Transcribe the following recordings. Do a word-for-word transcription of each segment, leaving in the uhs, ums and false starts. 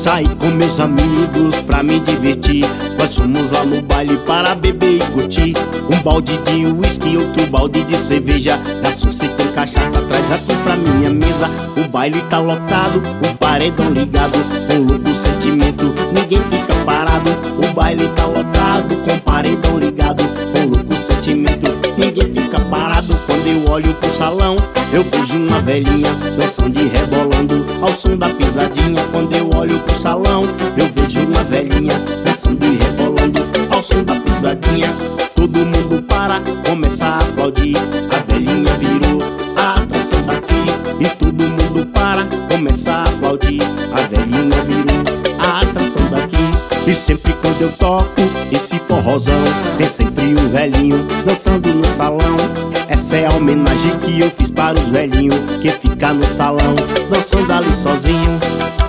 Saí com meus amigos pra me divertir. Nós fomos lá no baile para beber e curtir. Um balde de uísque, outro balde de cerveja. Garçom, cê tem cachaça, traz aqui pra minha mesa. O baile tá lotado, o paredão ligado. Com louco sentimento, ninguém fica parado. O baile tá lotado, com paredão ligado. Com louco sentimento, ninguém fica parado. Quando eu olho pro salão, eu vejo uma velhinha dançando e rebolando ao som da pisadinha. Quando eu olho pro salão, eu vejo uma velhinha dançando e rebolando ao som da pisadinha. Todo mundo para, começa a aplaudir. A velhinha virou a atração daqui. E todo mundo para, começa a aplaudir. A velhinha virou a atração daqui. E sempre quando eu toco esse forrozão, tem sempre um velhinho dançando no salão. Essa é a homenagem que eu fiz para os velhinhos que fica no salão dançando ali sozinho.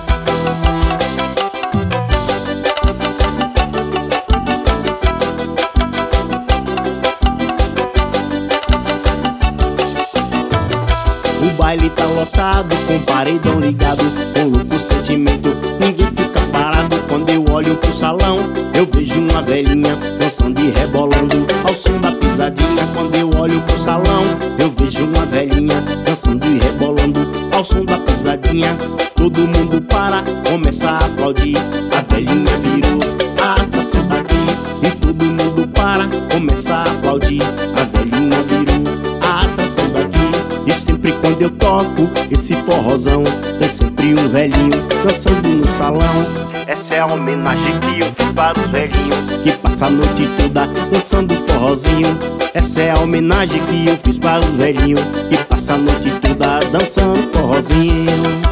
O baile tá lotado, com paredão ligado. Com louco sentimento, ninguém fica parado. Quando eu olho pro salão, eu vejo uma velhinha dançando e rebolando ao som da pisadinha. Quando eu olho pro salão, eu vejo uma velhinha dançando e rebolando ao som da pisadinha. Todo mundo para, começa a aplaudir. A velhinha virou a atração daqui. E todo mundo para, começa a aplaudir. A velhinha virou a atração daqui. E sempre quando eu toco esse forrozão, tem sempre um velhinho dançando no salão. Essa é a homenagem que eu fiz para os velhinhos que passa a noite toda dançando forrozinho. Essa é a homenagem que eu fiz para os velhinhos que passa a noite toda dançando forrozinho.